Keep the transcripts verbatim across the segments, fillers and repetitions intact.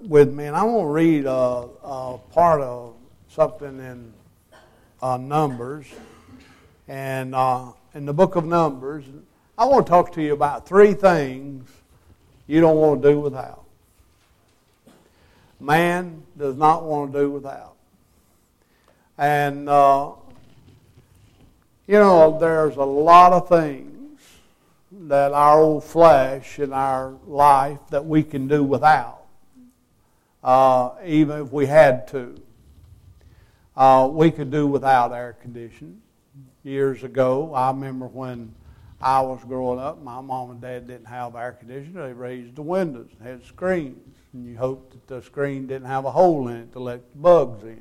with me, and I'm going to read a, a part of something in uh, Numbers. And uh, in the book of Numbers, I want to talk to you about three things you don't want to do without. Man does not want to do without. And, uh, you know, there's a lot of things that our old flesh in our life that we can do without, uh, even if we had to. Uh, we could do without air conditioning. Years ago, I remember when I was growing up, my mom and dad didn't have air conditioning. They raised the windows and had screens, and you hoped that the screen didn't have a hole in it to let the bugs in.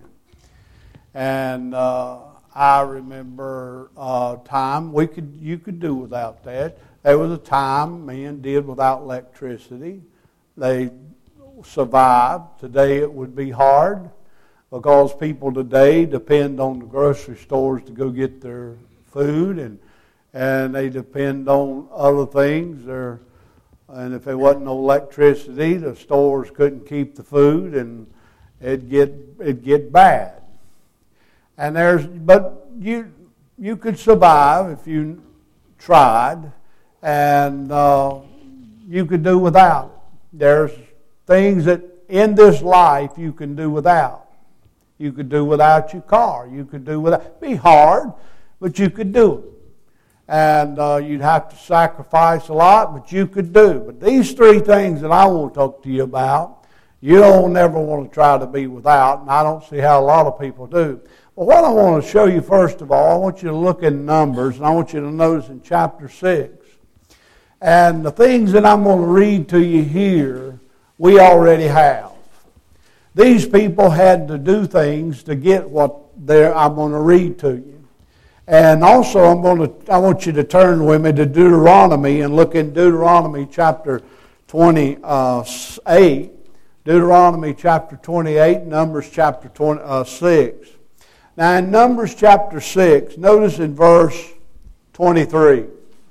And uh, I remember a time we could you could do without that. There was a time men did without electricity. They survived. Today it would be hard because people today depend on the grocery stores to go get their food, and and they depend on other things. They're, and if there wasn't no electricity, the stores couldn't keep the food, and it'd get it'd get bad. And there's but you you could survive if you tried. And uh, you could do without it. There's things that in this life you can do without. You could do without your car. You could do without. It'd be hard, but you could do it. And uh, you'd have to sacrifice a lot, but you could do. But these three things that I want to talk to you about, you don't never want to try to be without, and I don't see how a lot of people do. But what I want to show you first of all, I want you to look in Numbers, and I want you to notice in chapter six. And the things that I'm going to read to you here, we already have. These people had to do things to get what I'm going to read to you. And also, I'm going to, I want you to turn with me to Deuteronomy and look in Deuteronomy chapter twenty-eight. Deuteronomy chapter twenty-eight, Numbers chapter twenty-six. Now, in Numbers chapter six, notice in verse twenty-three.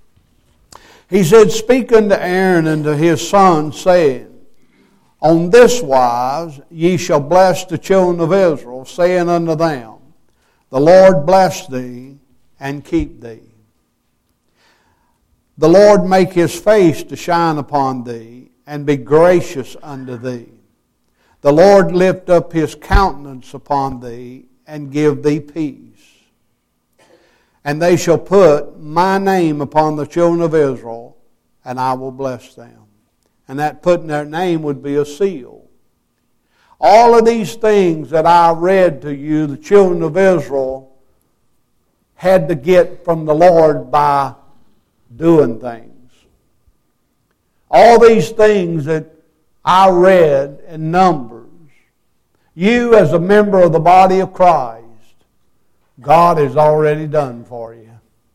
He said, "Speak unto Aaron and to his sons, saying, On this wise ye shall bless the children of Israel, saying unto them, The Lord bless thee and keep thee. The Lord make his face to shine upon thee and be gracious unto thee. The Lord lift up his countenance upon thee and give thee peace. And they shall put my name upon the children of Israel, and I will bless them." And that putting their name would be a seal. All of these things that I read to you, the children of Israel had to get from the Lord by doing things. All these things that I read in Numbers, you as a member of the body of Christ, God has already done for you.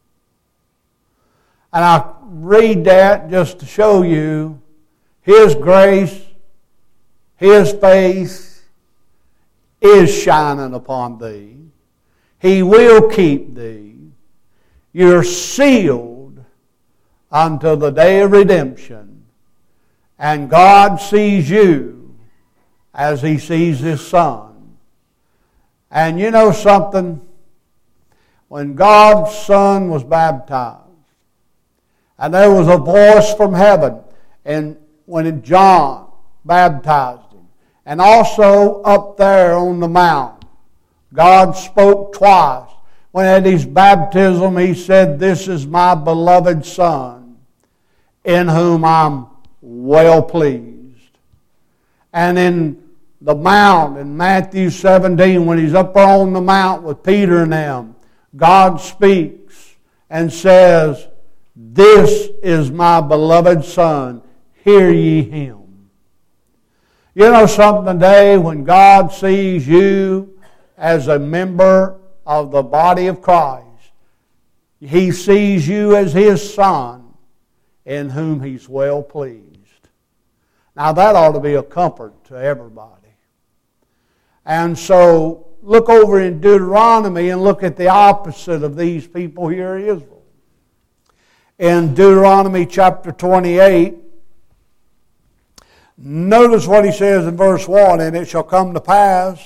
And I read that just to show you His grace, His face is shining upon thee. He will keep thee. You're sealed until the day of redemption. And God sees you as He sees His Son. And you know something? When God's Son was baptized, and there was a voice from heaven, and when John baptized him, and also up there on the mount, God spoke twice. When at his baptism he said, "This is my beloved Son, in whom I'm well pleased." And in the mount, in Matthew seventeen, when he's up on the mount with Peter and them, God speaks and says, "This is my beloved Son, hear ye him." You know something today, when God sees you as a member of the body of Christ, He sees you as His Son, in whom He's well pleased. Now that ought to be a comfort to everybody. And so, look over in Deuteronomy and look at the opposite of these people here in Israel. In Deuteronomy chapter twenty-eight, Notice what he says in verse one, and it shall come to pass,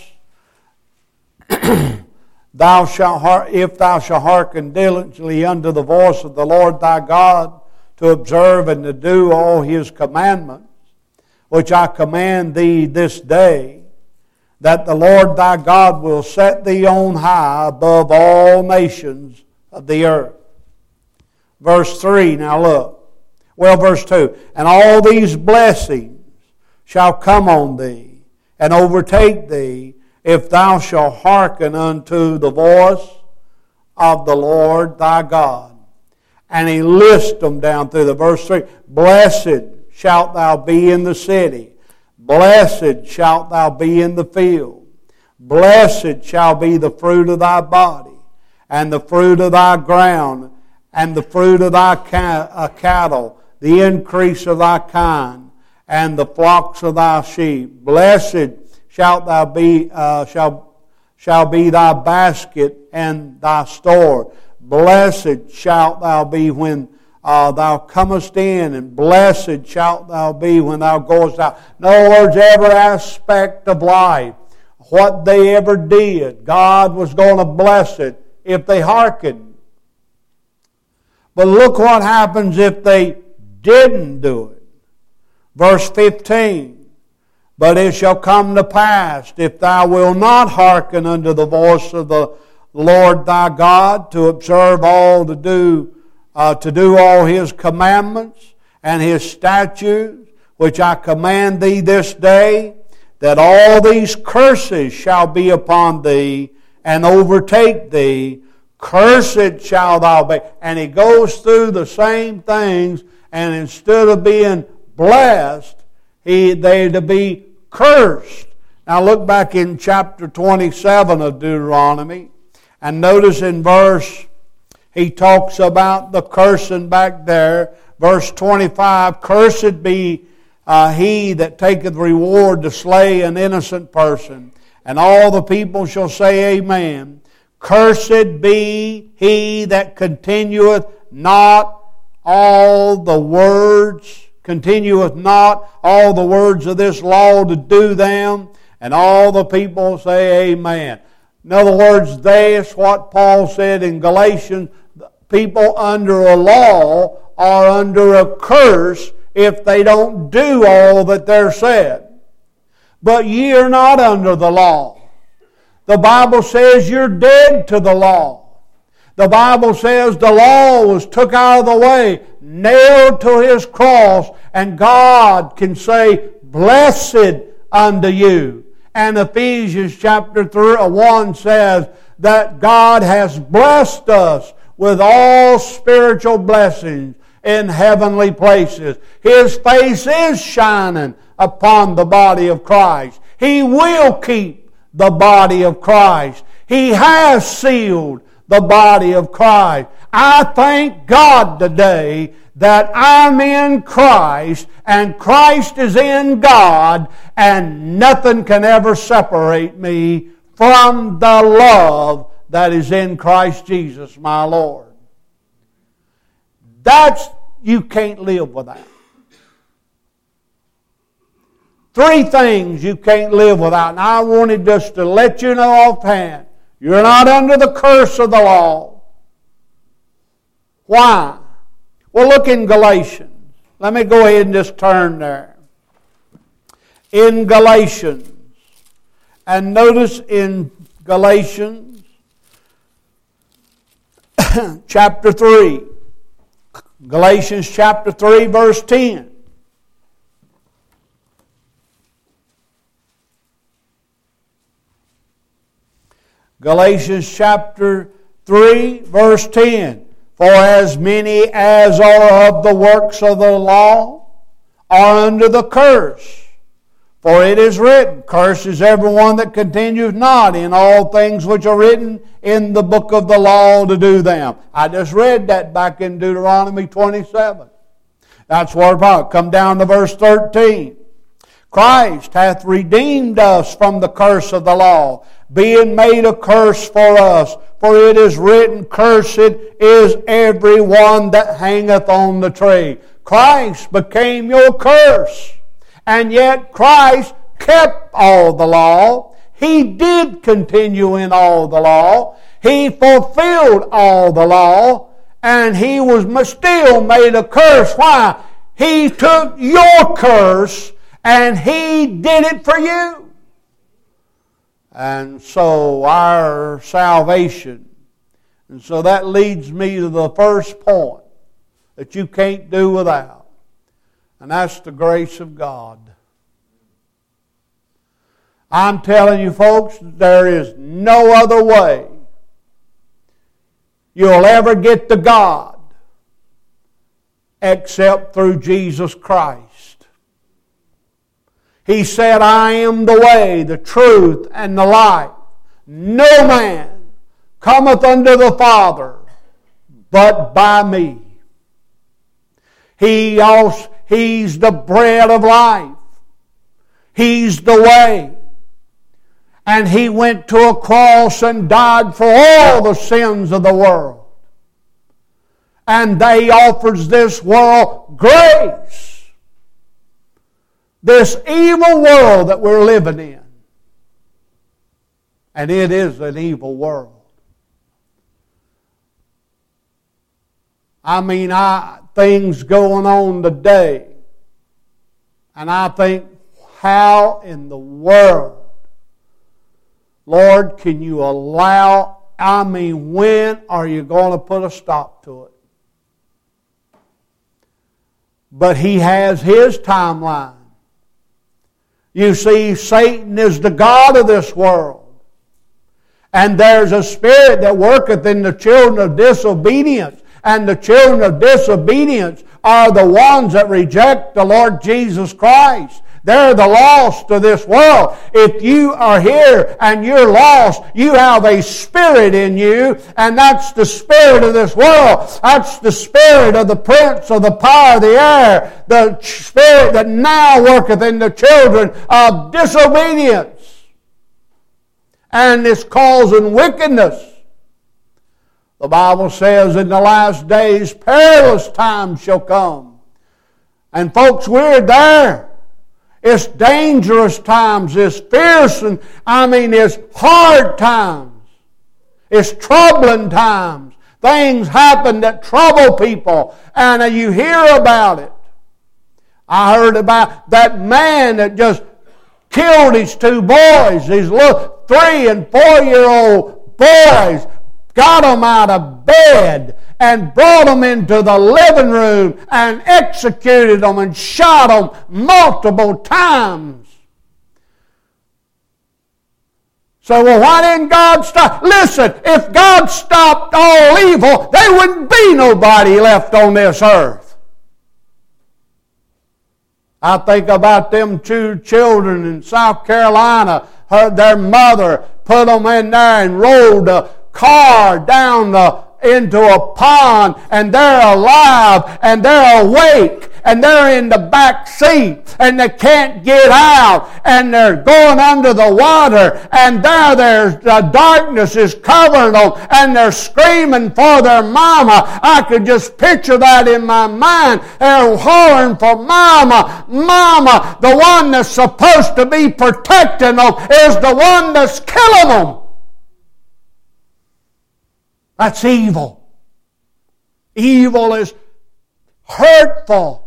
thou shalt, if thou shalt hearken diligently unto the voice of the Lord thy God, to observe and to do all His commandments, which I command thee this day, that the Lord thy God will set thee on high above all nations of the earth. Verse three, now look. Well, verse two, and all these blessings shall come on thee and overtake thee if thou shalt hearken unto the voice of the Lord thy God. And he lists them down through the verse three. Blessed shalt thou be in the city. Blessed shalt thou be in the field. Blessed shall be the fruit of thy body, and the fruit of thy ground, and the fruit of thy cattle, the increase of thy kind, and the flocks of thy sheep. Blessed shalt thou be, uh, shall, shall be thy basket and thy store. Blessed shalt thou be when uh, thou comest in, and blessed shalt thou be when thou goest out. In other words, every aspect of life, what they ever did, God was going to bless it if they hearkened. But look what happens if they didn't do it. Verse fifteen, but it shall come to pass, if thou wilt not hearken unto the voice of the Lord thy God, to observe all to do, uh, to do all His commandments and His statutes, which I command thee this day, that all these curses shall be upon thee and overtake thee. Cursed shall thou be. And he goes through the same things, and instead of being blessed, he they to be cursed. Now look back in chapter twenty-seven of Deuteronomy, and notice in verse, he talks about the cursing back there. Verse twenty-five, cursed be uh, he that taketh reward to slay an innocent person. And all the people shall say, Amen. Cursed be he that continueth not all the words, continueth not all the words of this law to do them. And all the people say, Amen. In other words, that's what Paul said in Galatians. People under a law are under a curse if they don't do all that they're said. But ye are not under the law. The Bible says you're dead to the law. The Bible says the law was took out of the way, nailed to His cross, and God can say, blessed unto you. And Ephesians chapter one says that God has blessed us with all spiritual blessings in heavenly places. His face is shining upon the body of Christ. He will keep the body of Christ. He has sealed the body of Christ. I thank God today that I'm in Christ and Christ is in God, and nothing can ever separate me from the love that is in Christ Jesus my Lord. That's, you can't live without. Three things you can't live without. And I wanted just to let you know offhand, you're not under the curse of the law. Why? Well, look in Galatians. Let me go ahead and just turn there. In Galatians. And notice in Galatians chapter three. Galatians chapter three, verse ten. Galatians chapter three, verse ten. For as many as are of the works of the law are under the curse. For it is written, cursed is everyone that continueth not in all things which are written in the book of the law to do them. I just read that back in Deuteronomy twenty-seven. That's where about. Come down to verse thirteen. Christ hath redeemed us from the curse of the law, being made a curse for us. For it is written, cursed is every one that hangeth on the tree. Christ became your curse. And yet Christ kept all the law. He did continue in all the law. He fulfilled all the law. And He was still made a curse. Why? He took your curse and He did it for you. And so our salvation. And so that leads me to the first point that you can't do without. And that's the grace of God. I'm telling you folks, there is no other way you'll ever get to God except through Jesus Christ. He said, I am the way, the truth, and the life. No man cometh unto the Father but by me. He also, He's the bread of life. He's the way. And He went to a cross and died for all the sins of the world. And He offers this world grace. This evil world that we're living in. And it is an evil world. I mean, I things going on today. And I think, how in the world, Lord, can you allow, I mean, when are you going to put a stop to it? But He has His timeline. You see, Satan is the god of this world. And there's a spirit that worketh in the children of disobedience. And the children of disobedience are the ones that reject the Lord Jesus Christ. They're the lost of this world. If you are here and you're lost, you have a spirit in you, and that's the spirit of this world. That's the spirit of the prince of the power of the air, the spirit that now worketh in the children of disobedience. And it's causing wickedness. The Bible says in the last days, perilous times shall come. And folks, we're there. It's dangerous times. It's fierce and, I mean, it's hard times. It's troubling times. Things happen that trouble people, and you hear about it. I heard about that man that just killed his two boys, these little three and four-year-old boys, got them out of bed and brought them into the living room and executed them and shot them multiple times. So, well, why didn't God stop? Listen, if God stopped all evil, there wouldn't be nobody left on this earth. I think about them two children in South Carolina. Her, their mother put them in there and rolled a car down the into a pond, and they're alive and they're awake and they're in the back seat and they can't get out and they're going under the water, and there there's the darkness is covering them and they're screaming for their mama. I could just picture that in my mind. They're hollering for mama, mama. The one that's supposed to be protecting them is the one that's killing them. That's evil. Evil is hurtful.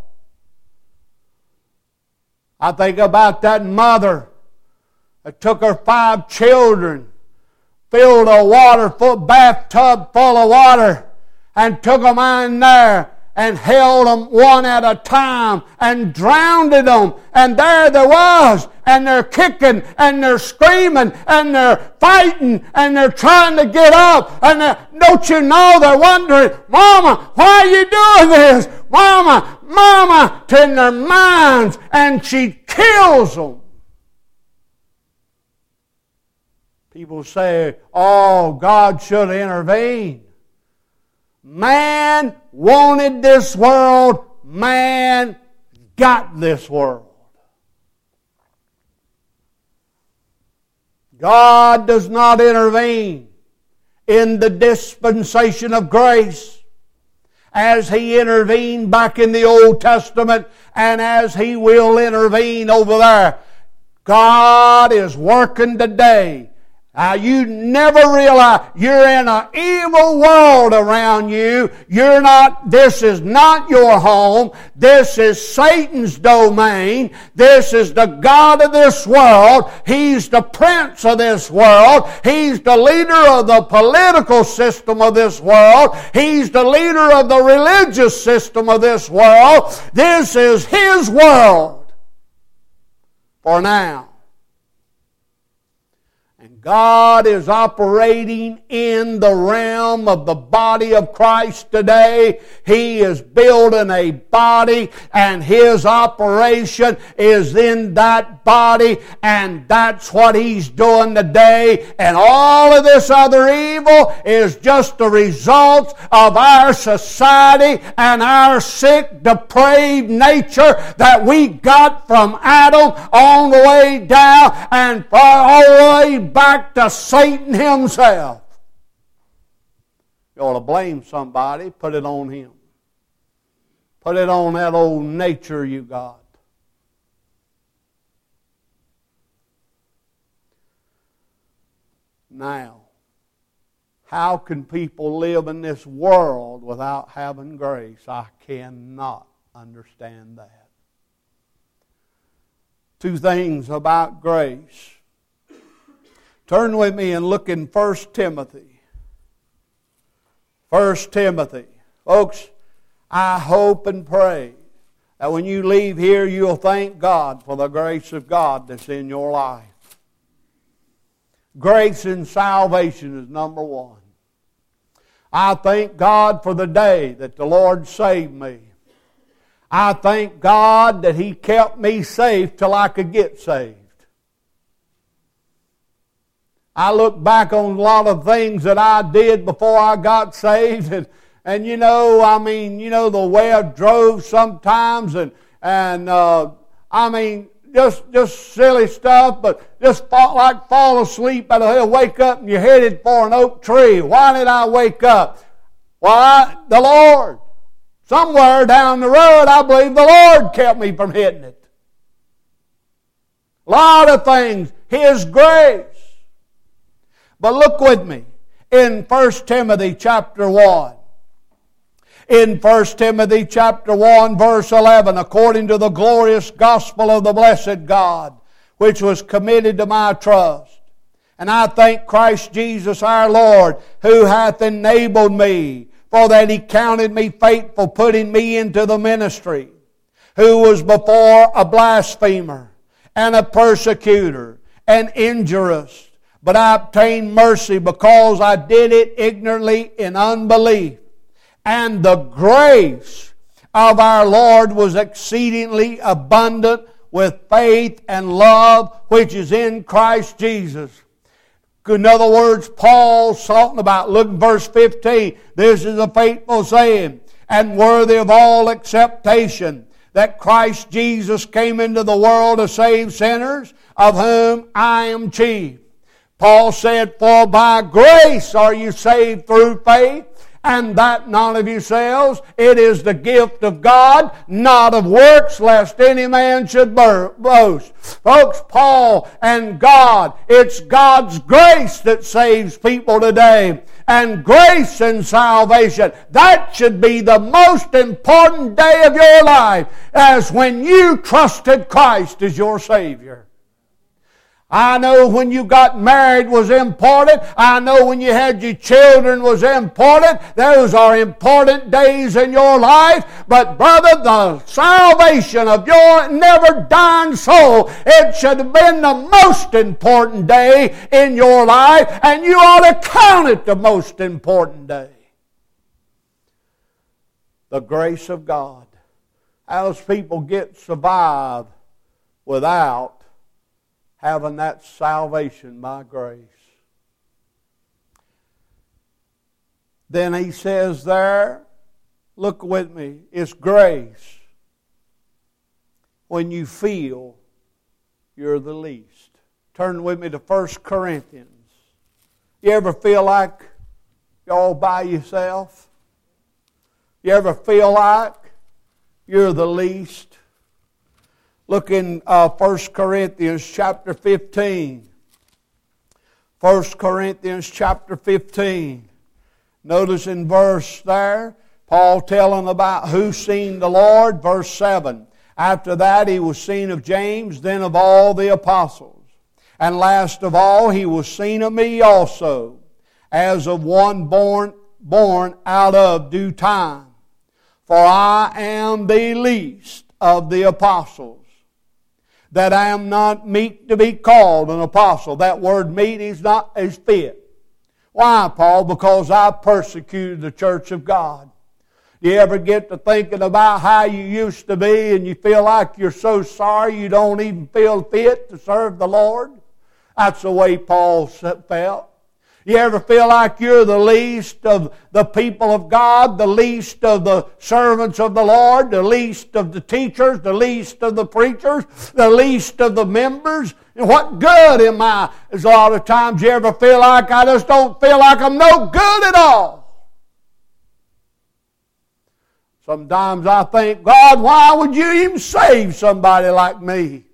I think about that mother that took her five children, filled a water full bathtub full of water, and took them in there and held them one at a time and drowned them. And there they was. And they're kicking and they're screaming and they're fighting and they're trying to get up. And don't you know, they're wondering, Mama, why are you doing this? Mama, Mama, in their minds. And she kills them. People say, oh, God should intervene. Man wanted this world. Man got this world. God does not intervene in the dispensation of grace as He intervened back in the Old Testament and as He will intervene over there. God is working today. Now, you never realize you're in an evil world around you. You're not, this is not your home. This is Satan's domain. This is the God of this world. He's the prince of this world. He's the leader of the political system of this world. He's the leader of the religious system of this world. This is his world for now. God is operating in the realm of the body of Christ today. He is building a body, and His operation is in that body, and that's what He's doing today. And all of this other evil is just the result of our society and our sick, depraved nature that we got from Adam on the way down and all the way back to Satan himself. You ought to blame somebody, put it on him. Put it on that old nature you got. Now, how can people live in this world without having grace? I cannot understand that. Two things about grace. Turn with me and look in First Timothy. First Timothy. Folks, I hope and pray that when you leave here, you'll thank God for the grace of God that's in your life. Grace and salvation is number one. I thank God for the day that the Lord saved me. I thank God that He kept me safe till I could get saved. I look back on a lot of things that I did before I got saved, and, and you know, I mean, you know, the way I drove sometimes, and and uh, I mean, just just silly stuff, but just fall, like fall asleep at a hill, wake up and you're headed for an oak tree. Why did I wake up? Why, the Lord. Somewhere down the road, I believe the Lord kept me from hitting it. A lot of things, His grace. But look with me in First Timothy chapter one. In First Timothy chapter one verse eleven, according to the glorious gospel of the blessed God, which was committed to my trust. And I thank Christ Jesus our Lord, who hath enabled me, for that He counted me faithful, putting me into the ministry, who was before a blasphemer, and a persecutor, and injurious. But I obtained mercy because I did it ignorantly in unbelief. And the grace of our Lord was exceedingly abundant with faith and love which is in Christ Jesus. In other words, Paul's talking about, look at verse fifteen. This is a faithful saying and worthy of all acceptation, that Christ Jesus came into the world to save sinners, of whom I am chief. Paul said, for by grace are you saved through faith, and that not of yourselves. It is the gift of God, not of works, lest any man should boast. Folks, Paul and God, it's God's grace that saves people today. And grace and salvation, that should be the most important day of your life, as when you trusted Christ as your Savior. I know when you got married was important. I know when you had your children was important. Those are important days in your life. But brother, the salvation of your never dying soul, it should have been the most important day in your life, and you ought to count it the most important day. The grace of God. How does people get survive without having that salvation by grace? Then he says there, look with me, it's grace when you feel you're the least. Turn with me to First Corinthians. You ever feel like you're all by yourself? You ever feel like you're the least? Look in uh, First Corinthians chapter fifteen. First Corinthians chapter fifteen. Notice in verse there, Paul telling about who seen the Lord. Verse seven. After that he was seen of James, then of all the apostles. And last of all he was seen of me also, as of one born, born out of due time. For I am the least of the apostles, that I am not meet to be called an apostle. That word meet is not is fit. Why, Paul? Because I persecuted the church of God. You ever get to thinking about how you used to be and you feel like you're so sorry you don't even feel fit to serve the Lord? That's the way Paul felt. You ever feel like you're the least of the people of God, the least of the servants of the Lord, the least of the teachers, the least of the preachers, the least of the members? And what good am I? There's a lot of times you ever feel like I just don't feel like I'm no good at all. Sometimes I think, God, why would you even save somebody like me?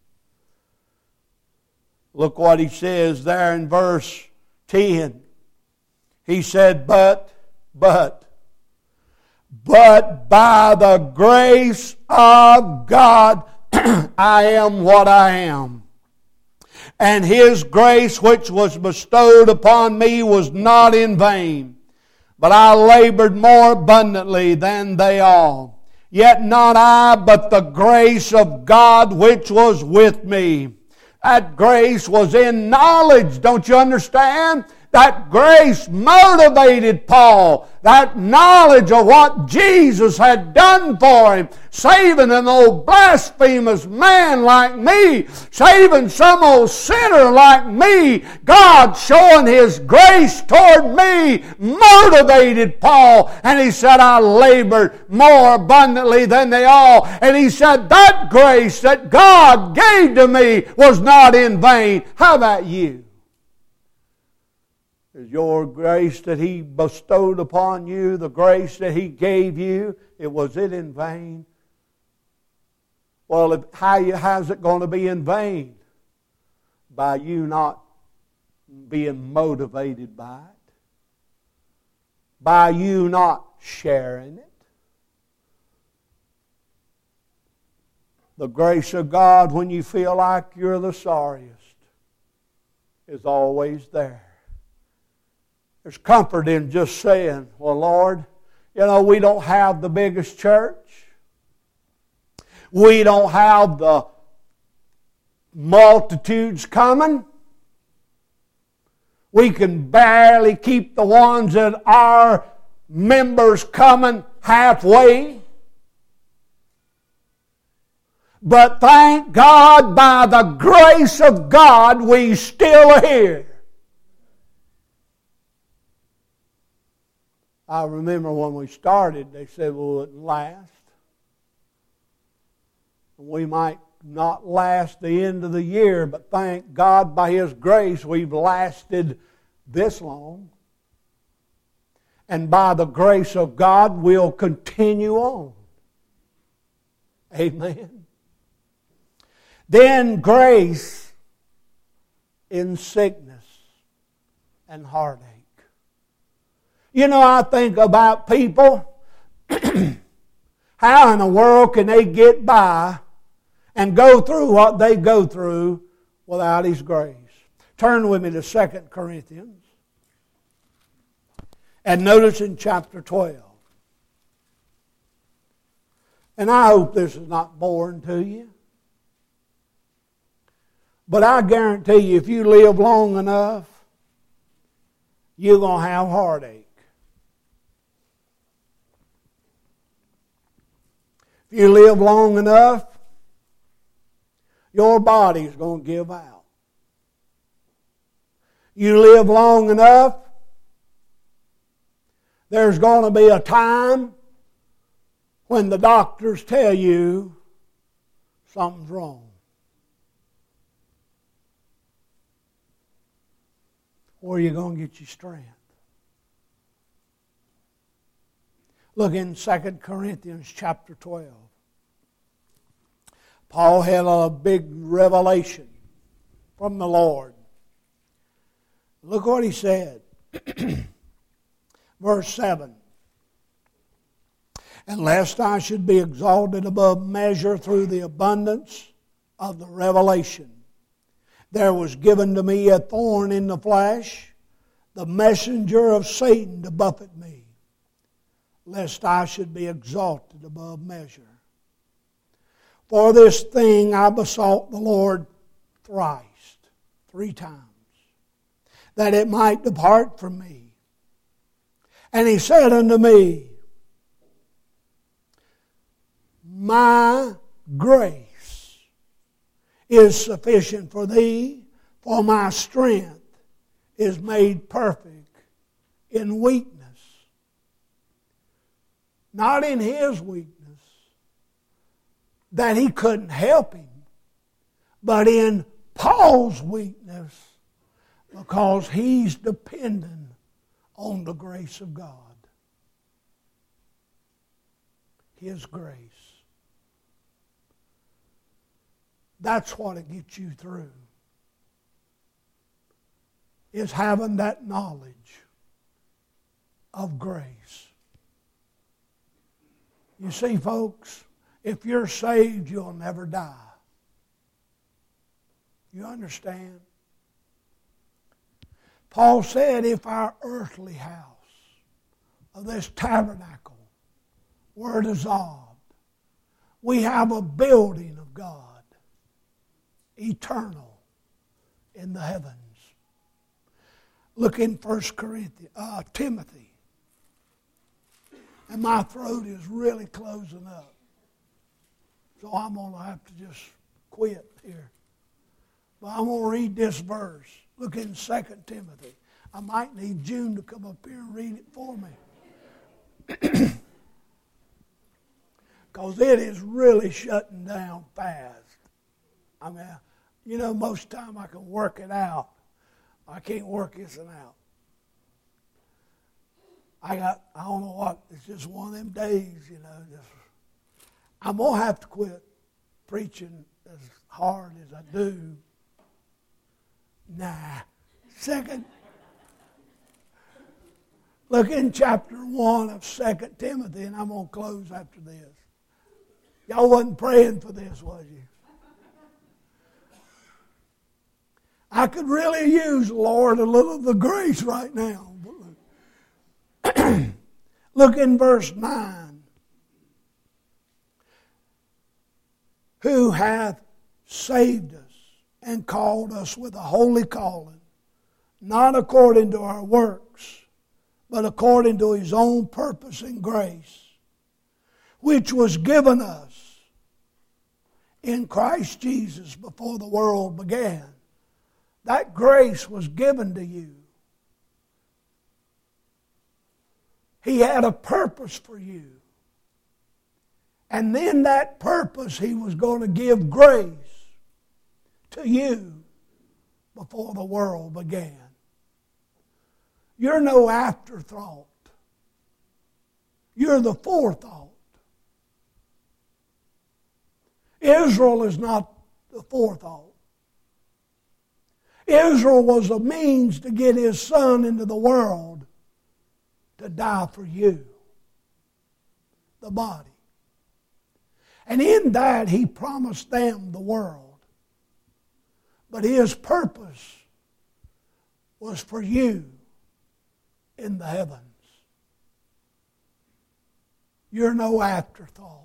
Look what he says there in verse ten. He said, but, but, but by the grace of God, I am what I am. And His grace which was bestowed upon me was not in vain, but I labored more abundantly than they all. Yet not I, but the grace of God which was with me. That grace was in knowledge, don't you understand? That grace motivated Paul. That knowledge of what Jesus had done for him. Saving an old blasphemous man like me. Saving some old sinner like me. God showing His grace toward me motivated Paul. And he said, I labored more abundantly than they all. And he said, that grace that God gave to me was not in vain. How about you? Is your grace that He bestowed upon you, the grace that He gave you, it was it in vain? Well, if, how you, how's it going to be in vain? By you not being motivated by it. By you not sharing it. The grace of God, when you feel like you're the sorriest, is always there. There's comfort in just saying, well, Lord, you know, we don't have the biggest church. We don't have the multitudes coming. We can barely keep the ones that are members coming halfway. But thank God, by the grace of God, we still are here. I remember when we started, they said, well, it wouldn't last. We might not last the end of the year, but thank God by His grace we've lasted this long. And by the grace of God we'll continue on. Amen. Then grace in sickness and heartache. You know, I think about people, how in the world can they get by and go through what they go through without His grace? Turn with me to Second Corinthians. And notice in chapter twelve. And I hope this is not boring to you. But I guarantee you, if you live long enough, you're going to have heartache. If you live long enough, your body's going to give out. You live long enough, there's going to be a time when the doctors tell you something's wrong. Where are you going to get your strength? Look in Second Corinthians chapter twelve. Paul had a big revelation from the Lord. Look what he said. Verse seven. And lest I should be exalted above measure through the abundance of the revelation, there was given to me a thorn in the flesh, the messenger of Satan to buffet me, lest I should be exalted above measure. For this thing I besought the Lord thrice, three times, that it might depart from me. And he said unto me, my grace is sufficient for thee, for my strength is made perfect in weakness. Not in his weakness, that he couldn't help him, but in Paul's weakness, because he's dependent on the grace of God. His grace. That's what it gets you through, is having that knowledge of grace. You see, folks, if you're saved, you'll never die. You understand? Paul said, if our earthly house of this tabernacle were dissolved, we have a building of God, eternal in the heavens. Look in First Corinthians, uh, Timothy. And my throat is really closing up. So I'm going to have to just quit here. But I'm going to read this verse. Look in Second Timothy. I might need June to come up here and read it for me. Because it is really shutting down fast. I mean, you know, most of the time I can work it out. I can't work this one out. I got, I don't know what, it's just one of them days, you know. Just, I'm going to have to quit preaching as hard as I do. Nah. Second, look in chapter one of Second Timothy, and I'm going to close after this. Y'all wasn't praying for this, was you? I could really use, Lord, a little of the grace right now. Look in verse nine. Who hath saved us and called us with a holy calling, not according to our works, but according to his own purpose and grace, which was given us in Christ Jesus before the world began. That grace was given to you. He had a purpose for you. And then that purpose, he was going to give grace to you before the world began. You're no afterthought. You're the forethought. Israel is not the forethought. Israel was a means to get his son into the world to die for you, the body. And in that, he promised them the world. But his purpose was for you in the heavens. You're no afterthought.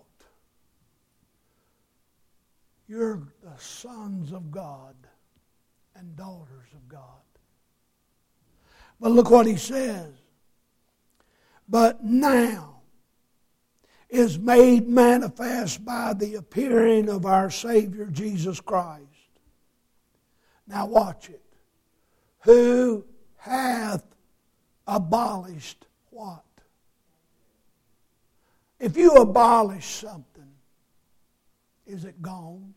You're the sons of God and daughters of God. But look what he says. But now is made manifest by the appearing of our Savior Jesus Christ. Now watch it. Who hath abolished what? If you abolish something, is it gone?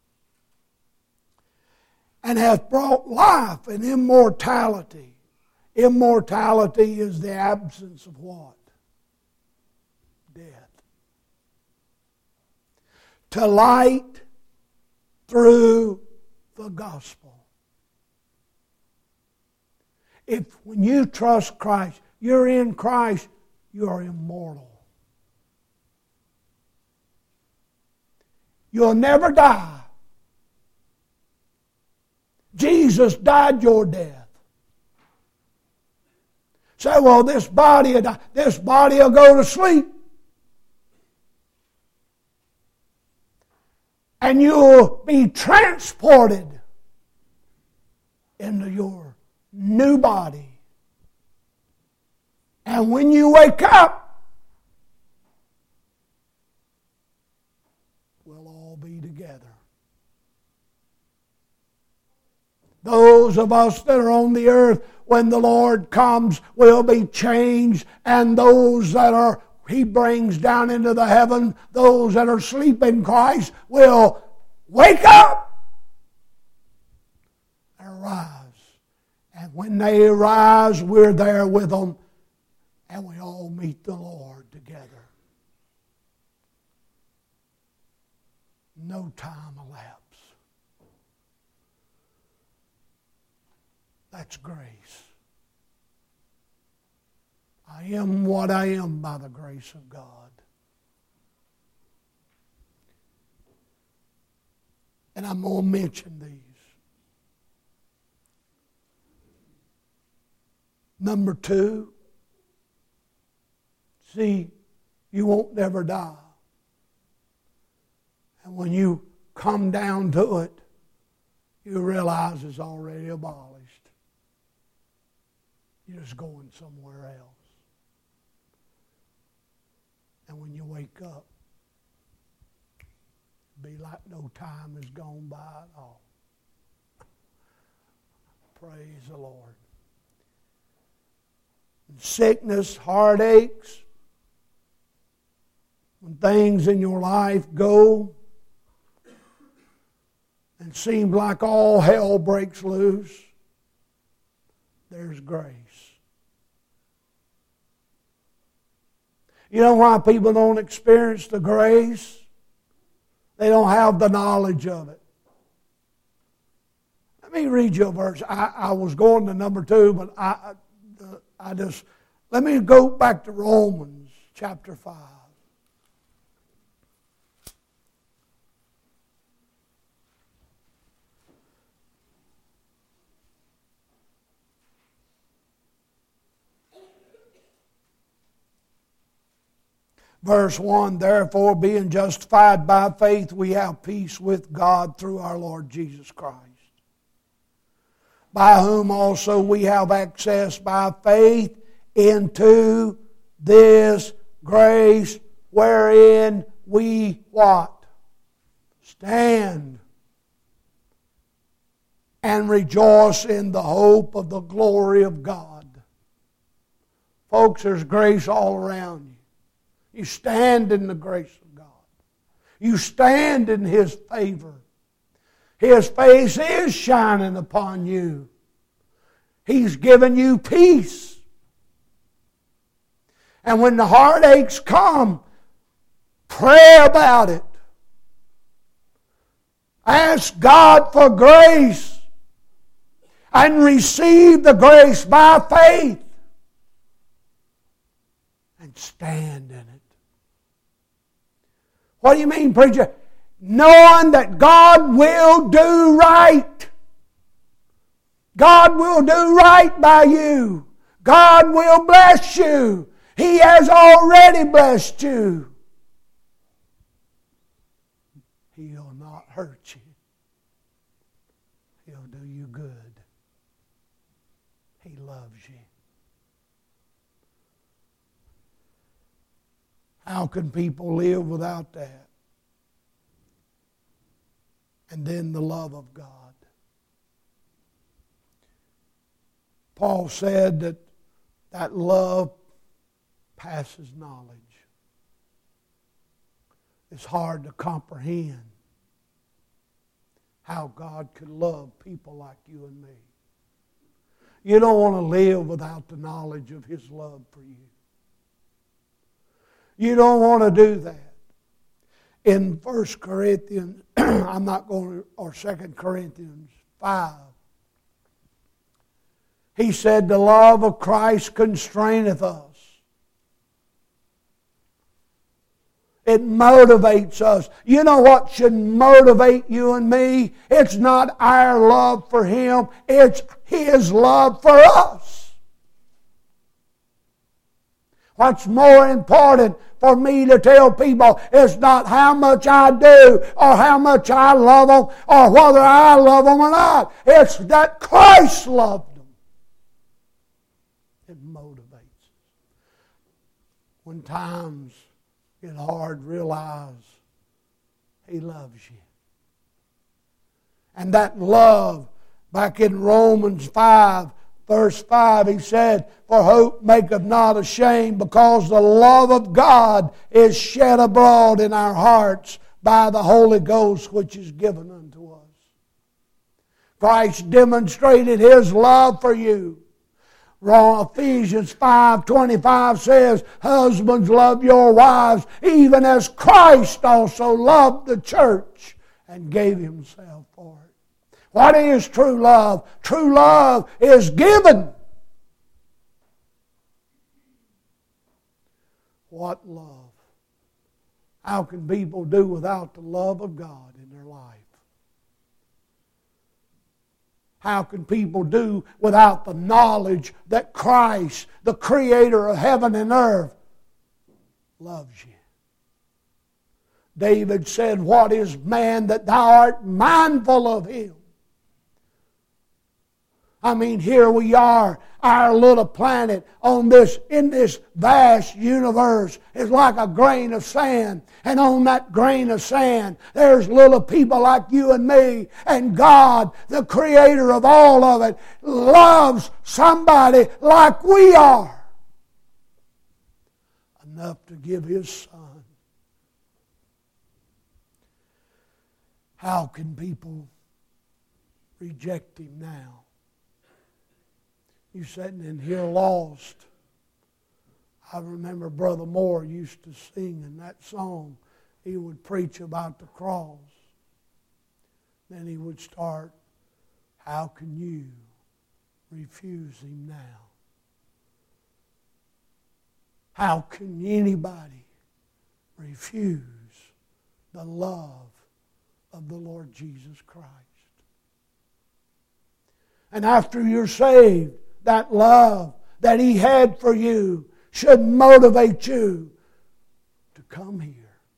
And hath brought life and immortality Immortality is the absence of what? Death. To light through the gospel. If when you trust Christ, you're in Christ, you are immortal. You'll never die. Jesus died your death. Say, well, this body, this body will go to sleep. And you'll be transported into your new body. And when you wake up, we'll all be together. Those of us that are on the earth, when the Lord comes, will be changed. And those that are, He brings down into the heaven, those that are asleep in Christ will wake up and rise. And when they rise, we're there with them. And we all meet the Lord together. No time elapsed. That's grace. I am what I am by the grace of God. And I'm going to mention these. Number two, see, you won't never die. And when you come down to it, you realize it's already abolished. You're just going somewhere else. And when you wake up, it'll be like no time has gone by at all. Praise the Lord. Sickness, heartaches, when things in your life go and seems like all hell breaks loose, there's grace. You know why people don't experience the grace? They don't have the knowledge of it. Let me read you a verse. I, I was going to number two, but I, I just, let me go back to Romans chapter five. Verse one, therefore, being justified by faith, we have peace with God through our Lord Jesus Christ, by whom also we have access by faith into this grace wherein we what? Stand and rejoice in the hope of the glory of God. Folks, there's grace all around you. You stand in the grace of God. You stand in His favor. His face is shining upon you. He's given you peace. And when the heartaches come, pray about it. Ask God for grace and receive the grace by faith and stand in it. What do you mean, preacher? Knowing that God will do right. God will do right by you. God will bless you. He has already blessed you. He'll not hurt you. He'll do you good. He loves you. How can people live without that? And then the love of God. Paul said that that love passes knowledge. It's hard to comprehend how God could love people like you and me. You don't want to live without the knowledge of His love for you. You don't want to do that. In First Corinthians, I'm not going to, or Second Corinthians five, he said, the love of Christ constraineth us. It motivates us. You know what should motivate you and me? It's not our love for Him. It's His love for us. What's more important for me to tell people is not how much I do or how much I love them or whether I love them or not. It's that Christ loved them. It motivates us. When times get hard, realize He loves you. And that love, back in Romans five, verse five, he said, for hope maketh not ashamed, because the love of God is shed abroad in our hearts by the Holy Ghost which is given unto us. Christ demonstrated His love for you. Ephesians five twenty-five says, husbands, love your wives, even as Christ also loved the church and gave Himself for it. What is true love? True love is given. What love? How can people do without the love of God in their life? How can people do without the knowledge that Christ, the Creator of heaven and earth, loves you? David said, what is man that thou art mindful of him? I mean, here we are, our little planet on this, in this vast universe is like a grain of sand. And on that grain of sand, there's little people like you and me. And God, the Creator of all of it, loves somebody like we are. Enough to give His Son. How can people reject Him now? You sitting in here lost. I remember Brother Moore used to sing in that song. He would preach about the cross. Then he would start, how can you refuse Him now? How can anybody refuse the love of the Lord Jesus Christ? And after you're saved, that love that He had for you should motivate you to come here.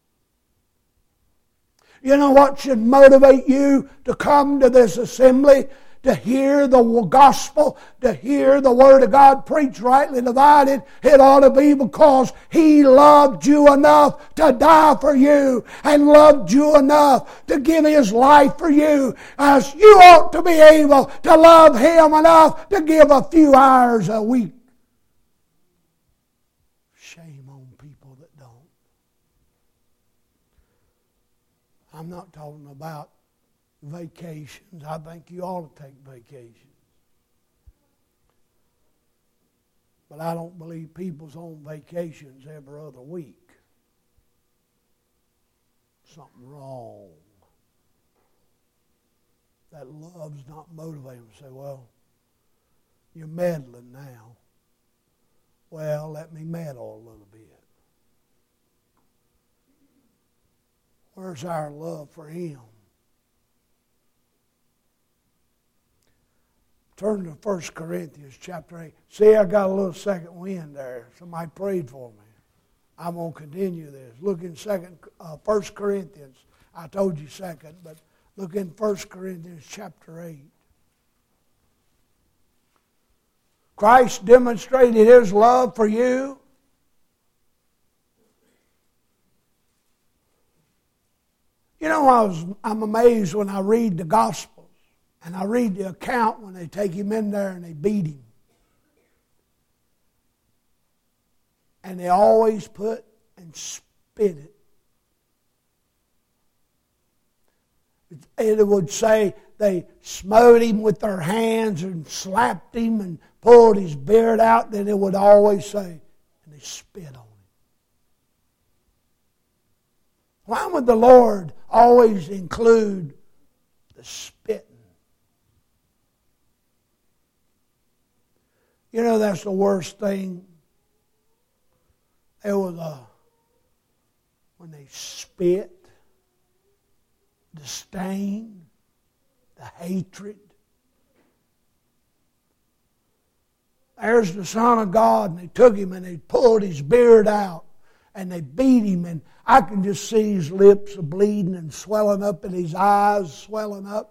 You know what should motivate you to come to this assembly? To hear the gospel, to hear the Word of God preached rightly divided. It ought to be because He loved you enough to die for you and loved you enough to give His life for you, as you ought to be able to love Him enough to give a few hours a week. Shame on people that don't. I'm not talking about vacations. I think you ought to take vacations. But I don't believe people's on vacations every other week. Something wrong. That love's not motivating to say, well, you're meddling now. Well, let me meddle a little bit. Where's our love for Him? Turn to First Corinthians chapter eight. See, I got a little second wind there. Somebody prayed for me. I'm going to continue this. Look in second, uh, First Corinthians. I told you second, but look in First Corinthians chapter eight. Christ demonstrated His love for you. You know, I was, I'm amazed when I read the Gospels. And I read the account when they take Him in there and they beat Him. And they always put and spit it. It would say they smote him with their hands and slapped him and pulled his beard out, then it would always say, and they spit on him. Why would the Lord always include the spitting? You know, that's the worst thing. There was a, when they spit, disdain, the hatred. There's the Son of God, and they took him and they pulled his beard out and they beat him, and I can just see his lips bleeding and swelling up and his eyes swelling up.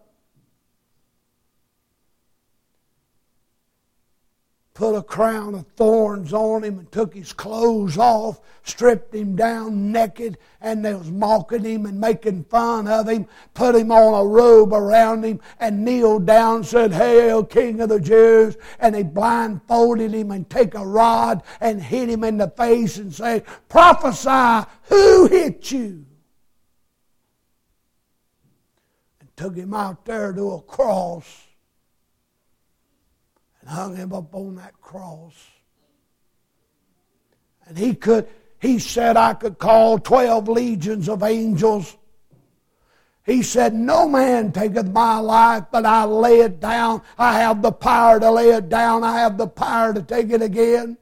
Put a crown of thorns on him and took his clothes off, stripped him down naked, and they was mocking him and making fun of him, put him on a robe around him and kneeled down and said, "Hail, King of the Jews." And they blindfolded him and take a rod and hit him in the face and say, "Prophesy, who hit you?" And took him out there to a cross and hung him up on that cross. And he could, he said, I could call twelve legions of angels. He said, "No man taketh my life, but I lay it down. I have the power to lay it down. I have the power to take it again."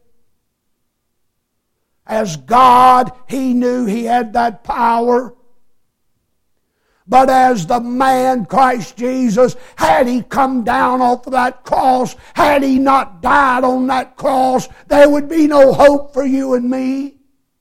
As God, he knew he had that power. But as the man, Christ Jesus, had he come down off of that cross, had he not died on that cross, there would be no hope for you and me.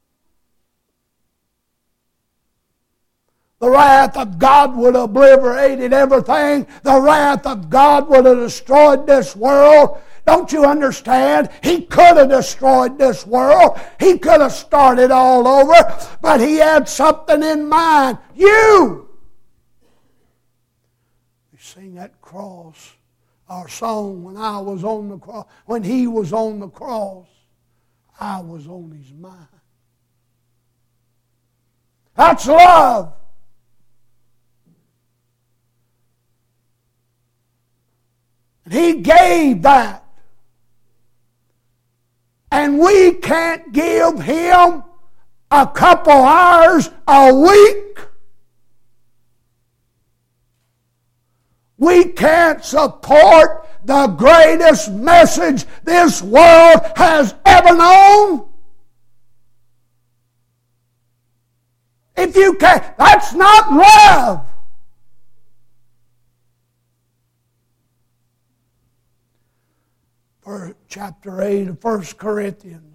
The wrath of God would have obliterated everything. The wrath of God would have destroyed this world. Don't you understand? He could have destroyed this world. He could have started all over. But he had something in mind. You! Sing that cross, our song, when I was on the cross, when he was on the cross, I was on his mind. That's love. And he gave that. And we can't give him a couple hours a week. We can't support the greatest message this world has ever known. If you can't, that's not love. For chapter eight of First Corinthians,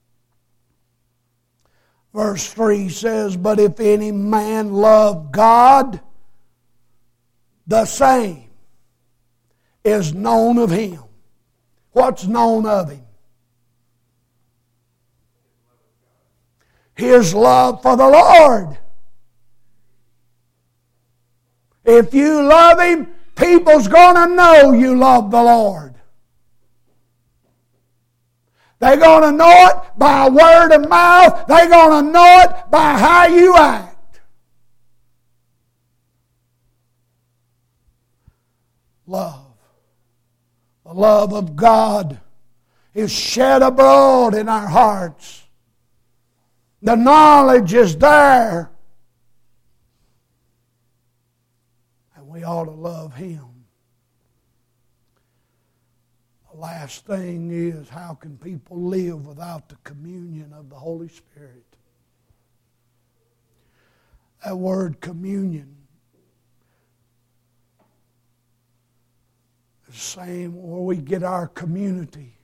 verse three says, "But if any man love God, the same is known of him." What's known of him? His love for the Lord. If you love him, people's going to know you love the Lord. They're going to know it by word of mouth. They're going to know it by how you act. Love. The love of God is shed abroad in our hearts. The knowledge is there. And we ought to love him. The last thing is, how can people live without the communion of the Holy Spirit? That word communion, the same where we get our community.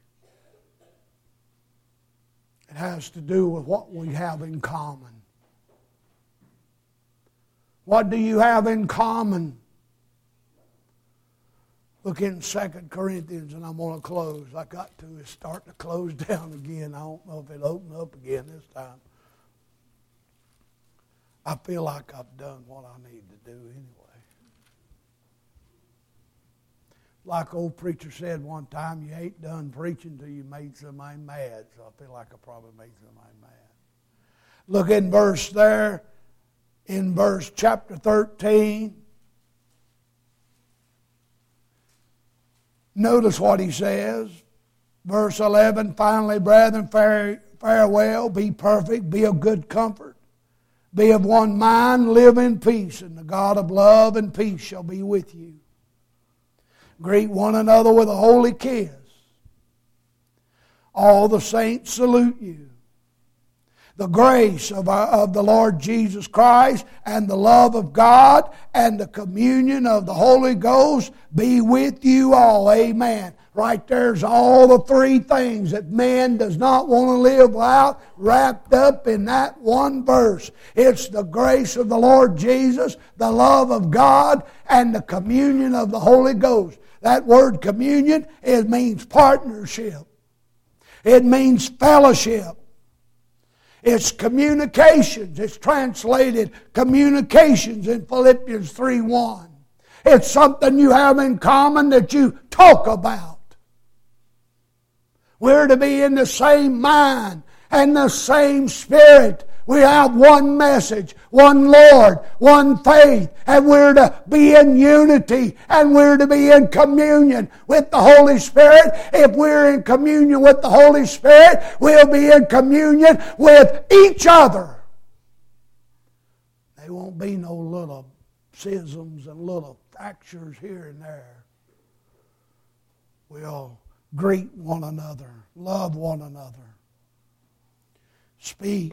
It has to do with what we have in common. What do you have in common? Look in Second Corinthians, and I'm going to close. I got to. It's starting to close down again. I don't know if it'll open up again this time. I feel like I've done what I need to do anyway. Like old preacher said one time, you ain't done preaching till you made somebody mad. So I feel like I probably made somebody mad. Look in verse there, in verse chapter thirteen. Notice what he says. Verse eleven, finally, brethren, fare, farewell, be perfect, be of good comfort, be of one mind, live in peace, and the God of love and peace shall be with you. Greet one another with a holy kiss. All the saints salute you. The grace of, our, of the Lord Jesus Christ and the love of God and the communion of the Holy Ghost be with you all. Amen. Right there's all the three things that man does not want to live without, wrapped up in that one verse. It's the grace of the Lord Jesus, the love of God, and the communion of the Holy Ghost. That word communion, it means partnership. It means fellowship. It's communications. It's translated communications in Philippians three one. It's something you have in common that you talk about. We're to be in the same mind and the same spirit. We have one message, one Lord, one faith, and we're to be in unity, and we're to be in communion with the Holy Spirit. If we're in communion with the Holy Spirit, we'll be in communion with each other. There won't be no little schisms and little fractures here and there. We'll greet one another, love one another, speak.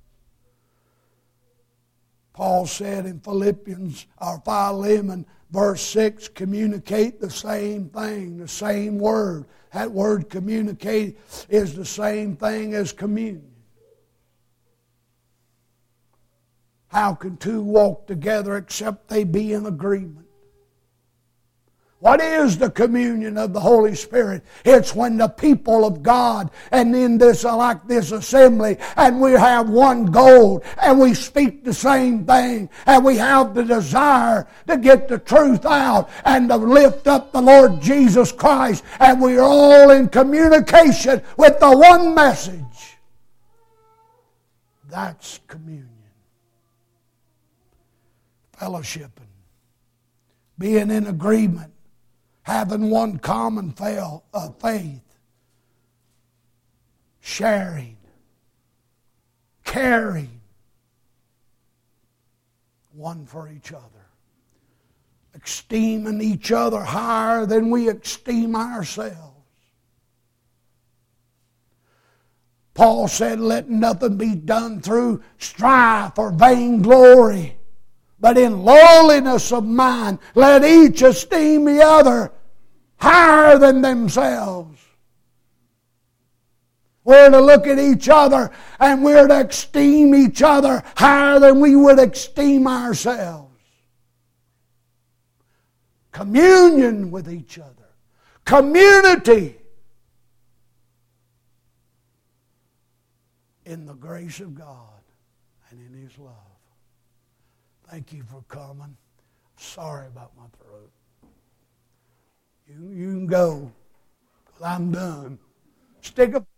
Paul said in Philippians, or Philemon, verse six, communicate the same thing, the same word. That word communicate is the same thing as communion. How can two walk together except they be in agreement? What is the communion of the Holy Spirit? It's when the people of God and in this, like this assembly, and we have one goal, and we speak the same thing, and we have the desire to get the truth out and to lift up the Lord Jesus Christ, and we're all in communication with the one message. That's communion. Fellowshipping. Being in agreement. Having one common faith, sharing, caring, one for each other, esteeming each other higher than we esteem ourselves. Paul said, let nothing be done through strife or vainglory, but in lowliness of mind, let each esteem the other higher than themselves. We're to look at each other and we're to esteem each other higher than we would esteem ourselves. Communion with each other. Community in the grace of God and in His love. Thank you for coming. Sorry about my throat. You, you can go, because I'm done. Stick a